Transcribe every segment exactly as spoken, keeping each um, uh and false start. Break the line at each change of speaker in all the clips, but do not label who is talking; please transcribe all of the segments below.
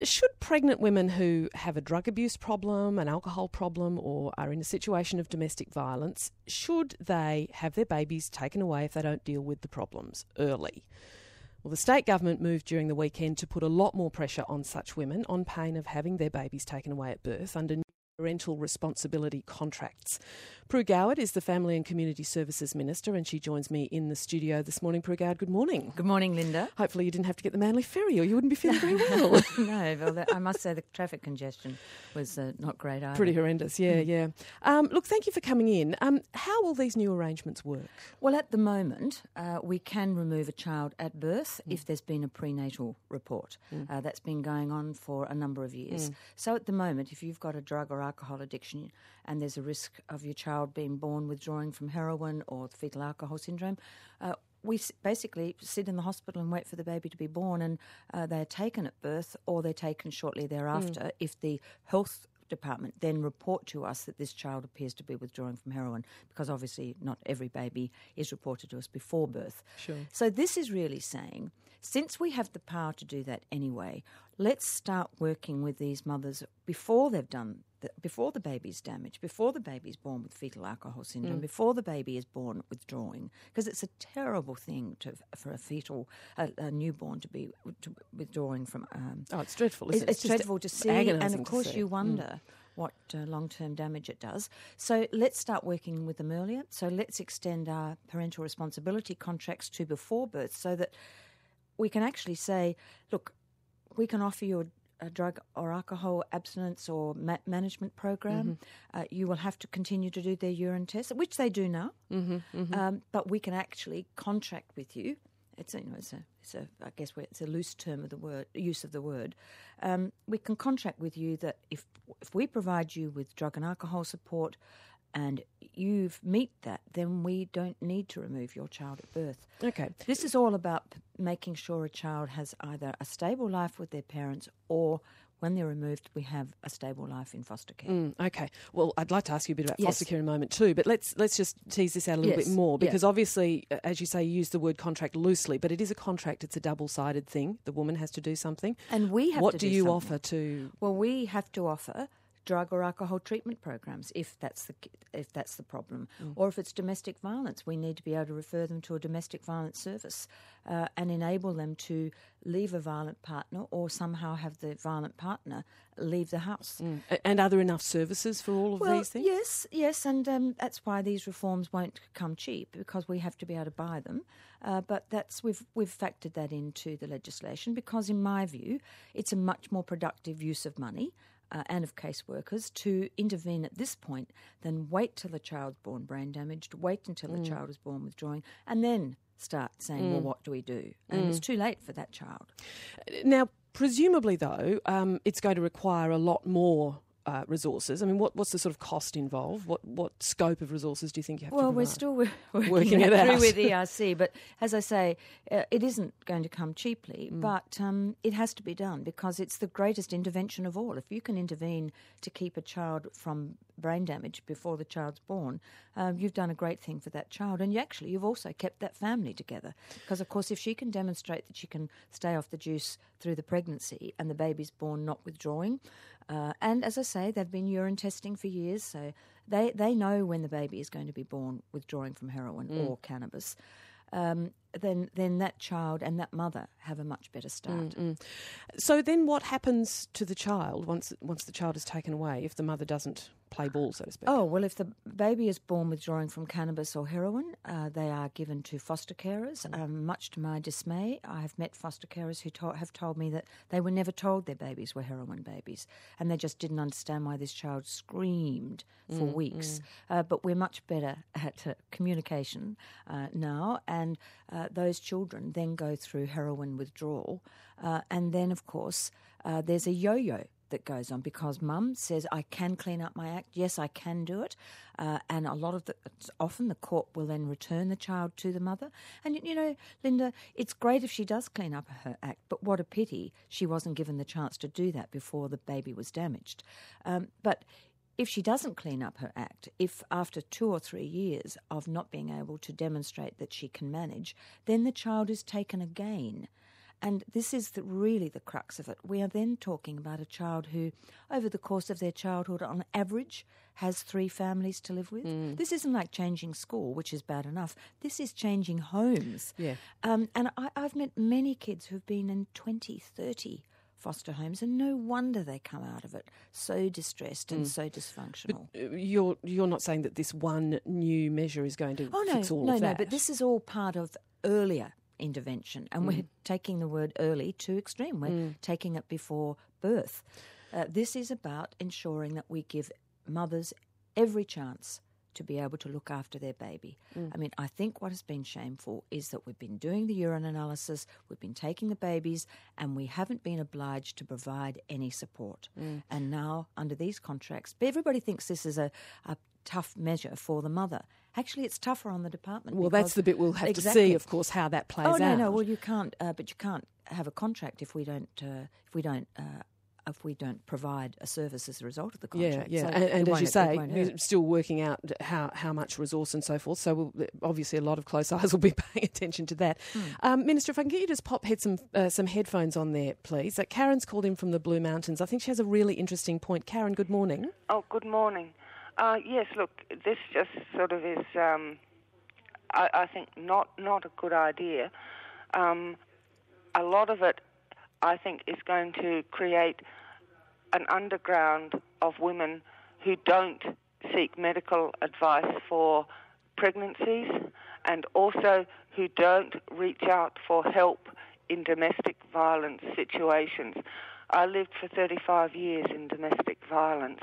Should pregnant women who have a drug abuse problem, an alcohol problem, or are in a situation of domestic violence, should they have their babies taken away if they don't deal with the problems early? Well, the state government moved during the weekend to put a lot more pressure on such women on pain of having their babies taken away at birth under new parental responsibility contracts. Prue Goward is the Family and Community Services Minister, and she joins me in the studio this morning. Prue Goward, good morning.
Good morning, Linda.
Hopefully you didn't have to get the Manly Ferry or you wouldn't be feeling very well.
No, well, the, I must say the traffic congestion was uh, not great either.
Pretty horrendous, yeah, mm. yeah. Um, look, thank you for coming in. Um, how will these new arrangements work?
Well, at the moment, uh, we can remove a child at birth mm. if there's been a prenatal report. Mm. Uh, that's been going on for a number of years. Mm. So at the moment, if you've got a drug or alcohol addiction and there's a risk of your child being born withdrawing from heroin or fetal alcohol syndrome, uh, we basically sit in the hospital and wait for the baby to be born, and uh, they're taken at birth or they're taken shortly thereafter mm. if the health department then report to us that this child appears to be withdrawing from heroin, because obviously not every baby is reported to us before birth.
Sure.
So this is really saying, since we have the power to do that anyway, let's start working with these mothers before they've done the, before the baby's damaged, before the baby's born with fetal alcohol syndrome, mm. before the baby is born withdrawing, because it's a terrible thing to for a fetal, a, a newborn to be to withdrawing from. Um,
oh, it's dreadful. Isn't
it's
it?
it's dreadful to see, and of course you wonder. Mm. what uh, long-term damage it does. So let's start working with them earlier. So let's extend our parental responsibility contracts to before birth so that we can actually say, look, we can offer you a, a drug or alcohol abstinence or ma- management program. Mm-hmm. Uh, you will have to continue to do their urine tests, which they do now,
mm-hmm, mm-hmm.
Um, but we can actually contract with you. It's a, you know, it's a, it's a, I guess it's a loose term of the word, use of the word. Um, we can contract with you that if if we provide you with drug and alcohol support, and you meet that, then we don't need to remove your child at birth.
Okay.
This is all about p- making sure a child has either a stable life with their parents, or when they're removed, we have a stable life in foster care.
Mm, okay. Well, I'd like to ask you a bit about
yes.
foster care in a moment too, but let's let's just tease this out a little
yes.
bit more, because
yeah.
obviously, as you say, you use the word contract loosely, but it is a contract. It's a double-sided thing. The woman has to do something.
And we have
what
to
do
do
you
something.
offer to...
Well, we have to offer drug or alcohol treatment programs if that's the if that's the problem, mm. or if it's domestic violence, we need to be able to refer them to a domestic violence service uh, and enable them to leave a violent partner, or somehow have the violent partner leave the house.
Mm. And are there enough services for all of
well,
these things?
Yes, yes, and um, that's why these reforms won't come cheap, because we have to be able to buy them. Uh, but that's we've we've factored that into the legislation, because in my view, it's a much more productive use of money. Uh, and of caseworkers to intervene at this point than wait till the child's born brain damaged, wait until mm. the child is born withdrawing, and then start saying, mm. well, what do we do? And mm. it's too late for that child.
Now, presumably, though, um, it's going to require a lot more Uh, resources. I mean, what, what's the sort of cost involved? What what scope of resources do you think you have
well,
to provide?
Well, we're still working,
working it
it through
out
with E R C, but as I say, uh, it isn't going to come cheaply, mm. but um, it has to be done, because it's the greatest intervention of all. If you can intervene to keep a child from brain damage before the child's born, um, you've done a great thing for that child, and you actually you've also kept that family together, because of course if she can demonstrate that she can stay off the juice through the pregnancy and the baby's born not withdrawing, uh, and as I say, they've been urine testing for years, so they, they know when the baby is going to be born withdrawing from heroin mm. or cannabis, um, then then that child and that mother have a much better start.
Mm-mm. So then what happens to the child once once the child is taken away if the mother doesn't play ball, so to speak?
Oh, well, if the baby is born withdrawing from cannabis or heroin, uh, they are given to foster carers. Mm. Um, much to my dismay, I have met foster carers who to- have told me that they were never told their babies were heroin babies, and they just didn't understand why this child screamed for
mm,
weeks.
Mm.
Uh, but we're much better at uh, communication uh, now, and uh, those children then go through heroin withdrawal, uh, and then, of course, uh, there's a yo-yo that goes on, because mum says, I can clean up my act, yes, I can do it, uh, and a lot of the, often the court will then return the child to the mother. And, you know, Linda, it's great if she does clean up her act, but what a pity she wasn't given the chance to do that before the baby was damaged. Um, but if she doesn't clean up her act, if after two or three years of not being able to demonstrate that she can manage, then the child is taken again. And this is the, really the crux of it. We are then talking about a child who, over the course of their childhood, on average, has three families to live with. Mm. This isn't like changing school, which is bad enough. This is changing homes.
Yeah.
Um, and I, I've met many kids who've been in twenty, thirty foster homes, and no wonder they come out of it so distressed and mm. so dysfunctional.
But you're you're not saying that this one new measure is going to
oh, no,
fix all
no,
of that?
No, no, but this is all part of earlier intervention, and mm. we're taking the word early to extreme. We're mm. taking it before birth. Uh, this is about ensuring that we give mothers every chance to be able to look after their baby. Mm. I mean, I think what has been shameful is that we've been doing the urine analysis, we've been taking the babies, and we haven't been obliged to provide any support. Mm. And now, under these contracts, everybody thinks this is a, a tough measure for the mother. Actually, it's tougher on the department.
Well, that's the bit we'll have
exactly.
to see, of course, how that plays out.
Oh no, no. Well, you can't. Uh, but you can't have a contract if we don't. Uh, if we don't. Uh, if we don't provide a service as a result of the contract.
Yeah, yeah.
So
and and as you say,
we're
still working out how, how much resource and so forth. So we'll, obviously a lot of close eyes will be paying attention to that. Mm. Um, Minister, if I can get you to just pop head some uh, some headphones on there, please. Uh, Karen's called in from the Blue Mountains. I think she has a really interesting point. Karen, good morning.
Oh, good morning. Uh, yes, look, this just sort of is, um, I, I think, not, not a good idea. Um, a lot of it, I think, is going to create an underground of women who don't seek medical advice for pregnancies and also who don't reach out for help in domestic violence situations. I lived for thirty-five years in domestic violence,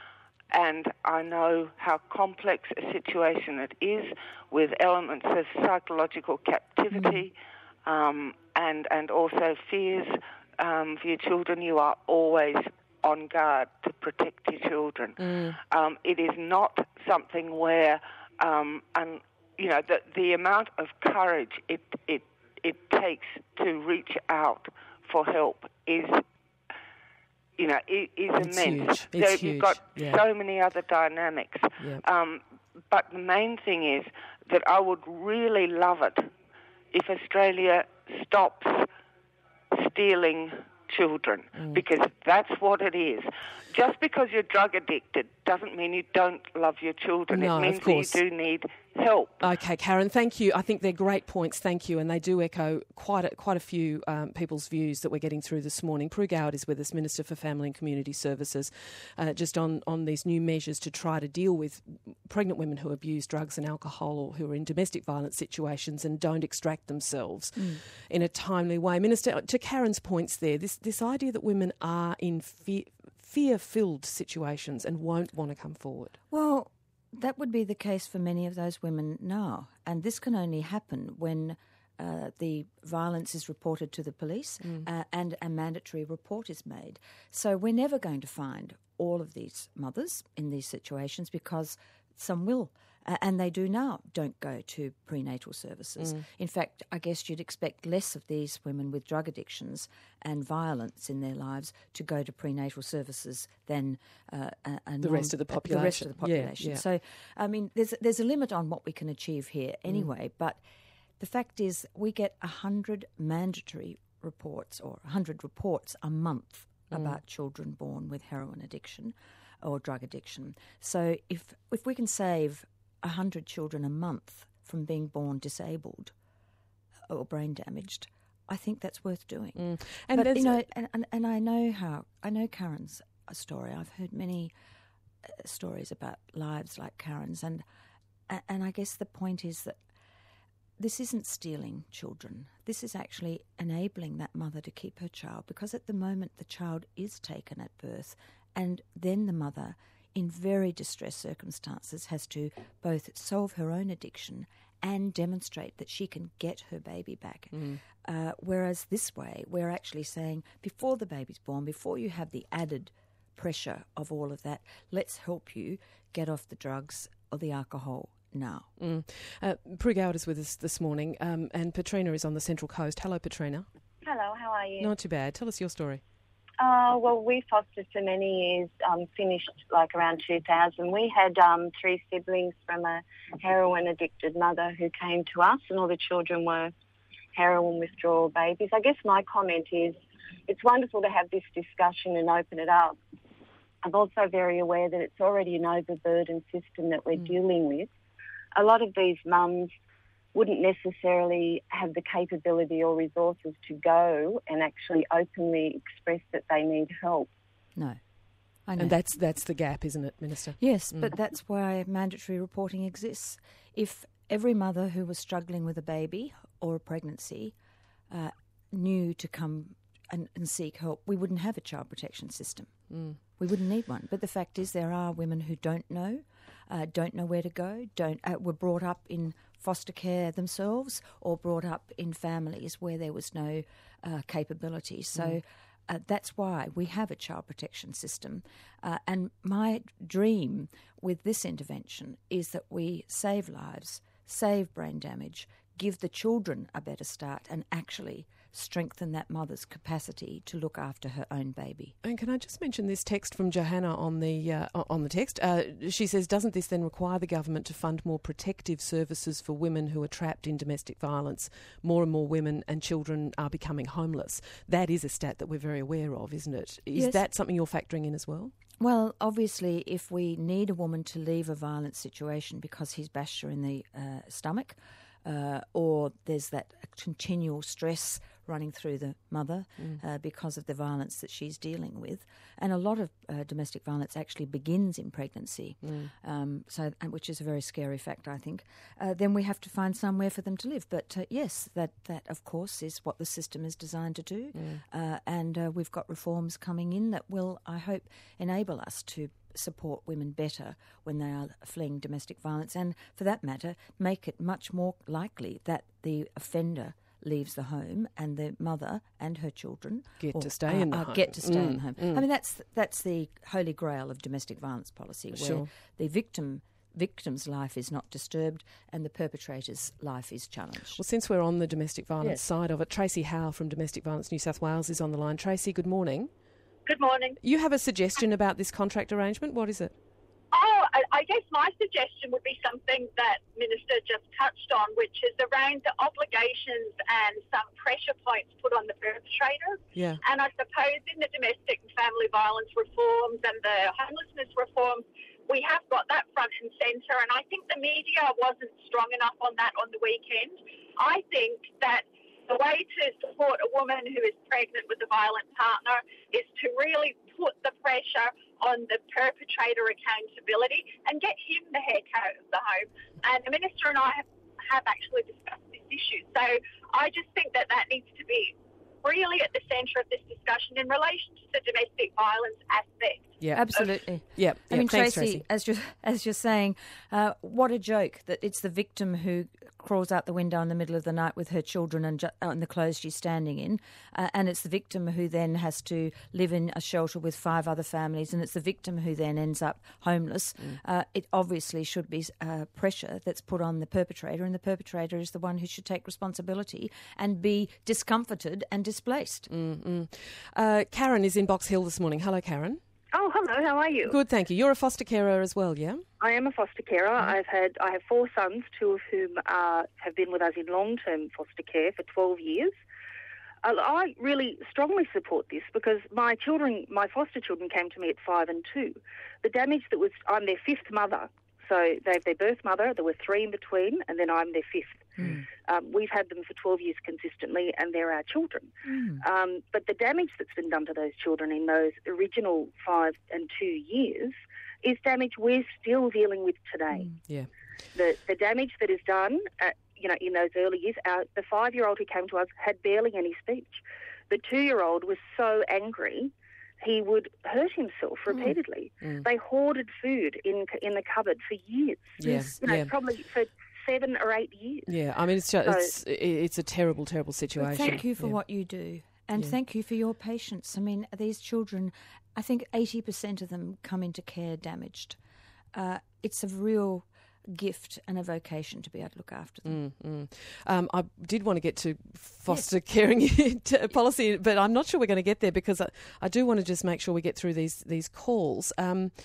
and I know how complex a situation it is, with elements of psychological captivity mm. um, and, and also fears um, for your children. You are always on guard to protect your children. Mm. Um, it is not something where, um, and, you know, the, the amount of courage it, it, it takes to reach out for help is, you know, is, is
it's
immense.
Huge. It's
so
huge.
You've got
yeah.
so many other dynamics.
Yeah.
Um, but the main thing is that I would really love it if Australia stops stealing children, mm. because that's what it is. Just because you're drug addicted doesn't mean you don't love your children.
No,
it means
of course.
that you do need help.
Okay, Karen, thank you. I think they're great points, thank you, and they do echo quite a, quite a few um, people's views that we're getting through this morning. Prue Goward is with us, Minister for Family and Community Services, uh, just on, on these new measures to try to deal with pregnant women who abuse drugs and alcohol or who are in domestic violence situations and don't extract themselves mm. in a timely way. Minister, to Karen's points there, this, this idea that women are in fear... fear-filled situations and won't want to come forward.
Well, that would be the case for many of those women now. And this can only happen when uh, the violence is reported to the police mm. uh, and a mandatory report is made. So we're never going to find all of these mothers in these situations because some will. Uh, and they do now don't go to prenatal services. Mm. In fact, I guess you'd expect less of these women with drug addictions and violence in their lives to go to prenatal services than uh, a, a
the
non,
rest of the population.
The rest of the population.
Yeah, yeah.
So, I mean, there's there's a limit on what we can achieve here anyway. Mm. But the fact is, we get a hundred mandatory reports or a hundred reports a month mm. about children born with heroin addiction or drug addiction. So, if if we can save one hundred children a month from being born disabled or brain damaged, I think that's worth doing. Mm. And but, you know, and, and, and I know how, I know Karen's story. I've heard many uh, stories about lives like Karen's, and and I guess the point is that this isn't stealing children. This is actually enabling that mother to keep her child, because at the moment the child is taken at birth, and then the mother, in very distressed circumstances, has to both solve her own addiction and demonstrate that she can get her baby back. Mm. Uh, whereas this way, we're actually saying, before the baby's born, before you have the added pressure of all of that, let's help you get off the drugs or the alcohol now.
Mm. Uh, Prue Goward is with us this morning, um, and Petrina is on the Central Coast. Hello, Petrina.
Hello, how are you?
Not too bad. Tell us your story.
Uh, well, we fostered for many years, um, finished like around two thousand. We had um, three siblings from a heroin-addicted mother who came to us, and all the children were heroin withdrawal babies. I guess my comment is it's wonderful to have this discussion and open it up. I'm also very aware that it's already an overburdened system that we're mm. dealing with. A lot of these mums wouldn't necessarily have the capability or resources to go and actually openly express that they need help.
No. I know.
And that's that's the gap, isn't it, Minister?
Yes,
Mm.
but that's why mandatory reporting exists. If every mother who was struggling with a baby or a pregnancy uh, knew to come and, and seek help, we wouldn't have a child protection system.
Mm.
We wouldn't need one. But the fact is there are women who don't know, uh, don't know where to go, don't uh, were brought up in foster care themselves or brought up in families where there was no uh, capability. So mm. uh, that's why we have a child protection system. Uh, and my dream with this intervention is that we save lives, save brain damage, give the children a better start and actually strengthen that mother's capacity to look after her own baby.
And can I just mention this text from Johanna on the uh, on the text? Uh, she says, doesn't this then require the government to fund more protective services for women who are trapped in domestic violence? More and more women and children are becoming homeless. That is a stat that we're very aware of, isn't it? Is
Yes.
that something you're factoring in as well?
Well, obviously, if we need a woman to leave a violent situation because he's bashed her in the uh, stomach, uh, or there's that continual stress running through the mother mm. uh, because of the violence that she's dealing with, and a lot of uh, domestic violence actually begins in pregnancy, mm. um, so which is a very scary fact, I think. Uh, then we have to find somewhere for them to live. But uh, yes, that that of course is what the system is designed to do, mm. uh, and uh, we've got reforms coming in that will, I hope, enable us to support women better when they are fleeing domestic violence, and for that matter, make it much more likely that the offender leaves the home and the mother and her children
Get
or,
to stay in the
uh,
home.
Get to stay
Mm,
in the home.
mm.
I mean, that's that's the holy grail of domestic violence policy, where
Sure.
the victim victim's life is not disturbed and the perpetrator's life is challenged.
Well, since we're on the domestic violence
Yes.
side of it, Tracy Howe from Domestic Violence New South Wales is on the line. Tracy, good morning.
Good morning.
You have a suggestion about this contract arrangement. What is it?
Oh, I, I guess my suggestion would be something that Minister just touched on, which is around the obligations and some pressure points put on the perpetrators.
Yeah.
And I suppose in the domestic and family violence reforms and the homelessness reforms, we have got that front and centre. And I think the media wasn't strong enough on that on the weekend. I think that the way to support a woman who is pregnant with a violent partner is to really put the pressure on the perpetrator accountability and get him the heck out of the home. And the Minister and I have, have actually discussed this issue. So I just think that that needs to be really at the centre of this discussion in relation to the domestic violence aspect.
Yeah,
Absolutely.
Yeah.
I
yeah.
mean,
Thanks,
Tracy,
Tracy.
as you're, as you're saying, uh, what a joke that it's the victim who crawls out the window in the middle of the night with her children and, ju- uh, and the clothes she's standing in, uh, and it's the victim who then has to live in a shelter with five other families, and it's the victim who then ends up homeless. Mm. Uh, it obviously should be uh, pressure that's put on the perpetrator, and the perpetrator is the one who should take responsibility and be discomforted and displaced.
Mm-hmm. Uh, Karen is in Box Hill this morning. Hello, Karen.
Oh, hello. How are you?
Good, thank you. You're a foster carer as well, yeah?
I am a foster carer. Mm-hmm. I've had I have four sons, two of whom uh, have been with us in long-term foster care for twelve years. Uh, I really strongly support this because my children, my foster children, came to me at five and two. The damage that was, I'm their fifth mother. So they have their birth mother. There were three in between, and then I'm their fifth. Mm. Um, we've had them for twelve years consistently, and they're our children. Mm. Um, but the damage that's been done to those children in those original five and two years is damage we're still dealing with today.
Mm. Yeah.
The the damage that is done, at, you know, in those early years. Our, the five-year-old who came to us had barely any speech. The two-year-old was so angry he would hurt himself repeatedly. Mm. They hoarded food in in the cupboard for years.
Yes,
you know,
yeah.
probably for seven or eight years.
Yeah, I mean, it's just,
So-
it's it's a terrible, terrible situation.
Well, thank you for
Yeah.
what you do. And
Yeah.
thank you for your patience. I mean, these children, I think eighty percent of them come into care damaged. Uh, it's a real gift and a vocation to be able to look after them.
Mm, mm. Um, I did want to get to foster yes. caring policy, but I'm not sure we're going to get there because I, I do want to just make sure we get through these these calls. Um,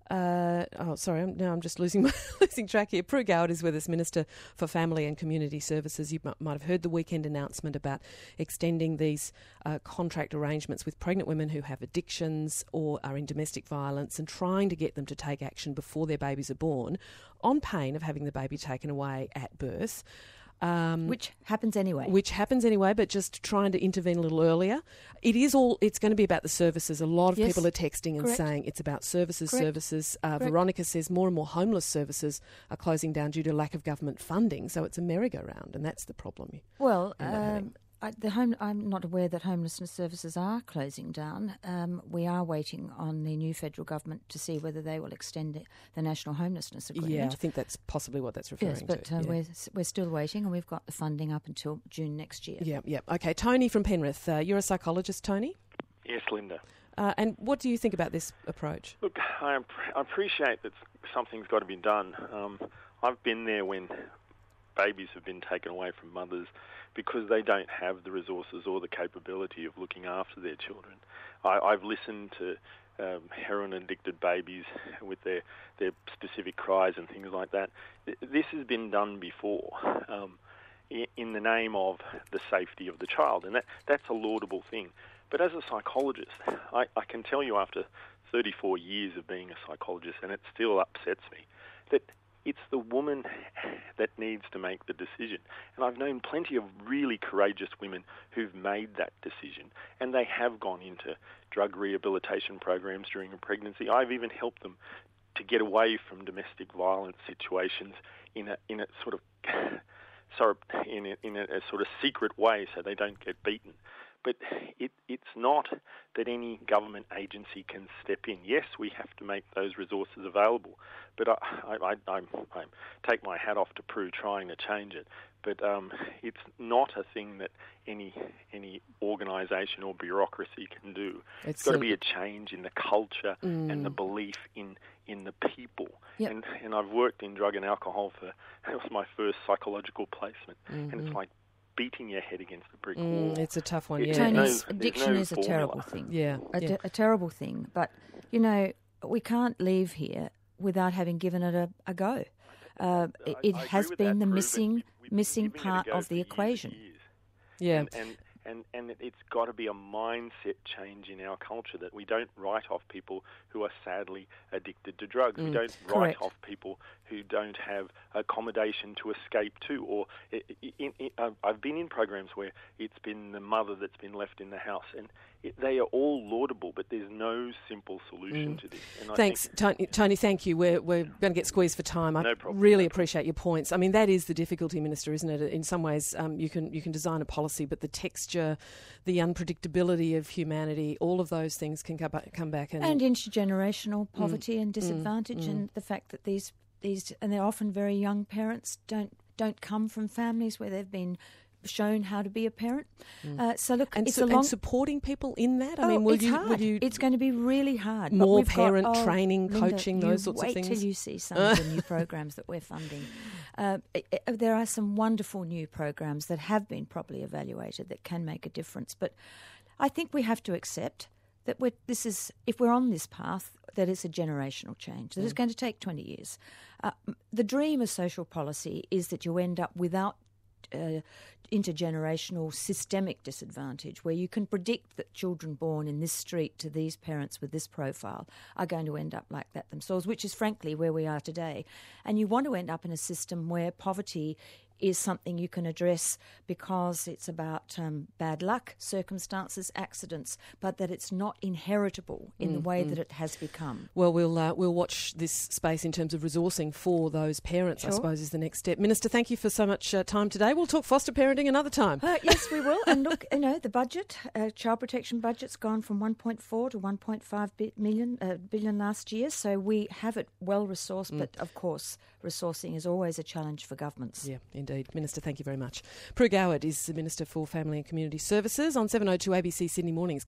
Uh, oh, sorry, I'm, now I'm just losing my, losing track here. Prue Goward is with us, Minister for Family and Community Services. You m- might have heard the weekend announcement about extending these uh, contract arrangements with pregnant women who have addictions or are in domestic violence and trying to get them to take action before their babies are born, on pain of having the baby taken away at birth. Um,
which happens anyway.
Which happens anyway, but just trying to intervene a little earlier. It is all. It's going to be about the services. A lot of
Yes.
people are texting and
Correct.
saying it's about services,
Correct.
services. Uh,
Correct.
Veronica says more and more homeless services are closing down due to lack of government funding. So it's a merry-go-round, and that's the problem.
Well,
End up having.
um, I, the home, I'm not aware that homelessness services are closing down. Um, we are waiting on the new federal government to see whether they will extend it, the National Homelessness Agreement.
Yeah, I think that's possibly what that's referring
Yes, but
to.
uh,
yeah.
we're we're still waiting, and we've got the funding up until June next year.
yeah, yeah. Okay, Tony from Penrith. Uh, you're a psychologist, Tony.
Yes, Linda.
Uh, and what do you think about this approach?
Look, I, ap- I appreciate that something's got to be done. Um, I've been there when babies have been taken away from mothers because they don't have the resources or the capability of looking after their children. I, I've listened to um, heroin-addicted babies with their, their specific cries and things like that. This has been done before um, in, in the name of the safety of the child, and that, that's a laudable thing. But as a psychologist, I, I can tell you after thirty-four years of being a psychologist, and it still upsets me, that it's the woman that needs to make the decision. And I've known plenty of really courageous women who've made that decision, and they have gone into drug rehabilitation programs during a pregnancy. I've even helped them to get away from domestic violence situations in a in a sort of sorry, in a, in a, a sort of secret way, so they don't get beaten. But it, it's not that any government agency can step in. Yes, we have to make those resources available, but I, I, I, I, I take my hat off to Prue trying to change it. But um, it's not a thing that any any organisation or bureaucracy can do.
It's
It's got to
a-
be a change in the culture
Mm.
and the belief in, in the people.
Yep.
And and I've worked in drug and alcohol for, that was my first psychological placement, and it's like beating your head against a brick wall.
Mm, it's a tough one,
It-
yeah.
there's no-
Tony's
there's
addiction
no
is a
formula.
terrible thing.
Yeah,
a,
yeah.
te- a terrible thing. But, you know, we can't leave here without having given it a, a go. Uh, it
I-
it
I agree
has
with
been
that,
the
Prue, but
missing
we've been
missing
giving it a
part
go
of
for
the
years and
equation.
years.
Yeah.
And, and, and, and it's got to be a mindset change in our culture that we don't write off people who are sadly addicted to drugs. We don't write
Correct.
off people who don't have accommodation to escape to. Or i i in, in, uh, I've been in programs where it's been the mother that's been left in the house, and it, they are all laudable, but there's no simple solution to this. And I
Thanks,
think
Tony. Tony, thank you. We're, we're going to get squeezed for time. I
No problem,
really
no
appreciate your points. I mean, that is the difficulty, Minister, isn't it? In some ways, um, you can you can design a policy, but the texture, the unpredictability of humanity, all of those things can come back, come back and...
And intergenerational poverty and disadvantage, and the fact that these these and they're often very young parents don't don't come from families where they've been shown how to be a parent. Uh, so look,
and,
it's
su-
a long.
and supporting people in that? I
Oh,
mean, will
it's
you,
hard.
will you...
It's going to be really hard. But
More
we've got-
parent
oh,
training,
Linda,
coaching,
you
those sorts of
wait
things?
till you see some of the new programs that we're funding. Uh, i- i- there are some wonderful new programs that have been properly evaluated that can make a difference. But I think we have to accept that we're, this is, if we're on this path, that it's a generational change, that it's going to take twenty years. Uh, the dream of social policy is that you end up without uh, intergenerational systemic disadvantage, where you can predict that children born in this street to these parents with this profile are going to end up like that themselves, which is frankly where we are today. And you want to end up in a system where poverty is something you can address because it's about um, bad luck, circumstances, accidents, but that it's not inheritable in the way that it has become.
Well, we'll uh, we'll watch this space in terms of resourcing for those parents, I
Sure.
suppose, is the next step. Minister, thank you for so much uh, time today. We'll talk foster parenting another time.
Uh, yes, we will. And look, you know, the budget, uh, child protection budget's gone from one point four to one point five bi- million, uh, billion last year. So we have it well resourced. But of course, resourcing is always a challenge for governments.
Yeah, indeed. Minister, thank you very much. Prue Goward is the Minister for Family and Community Services on seven oh two A B C Sydney Mornings.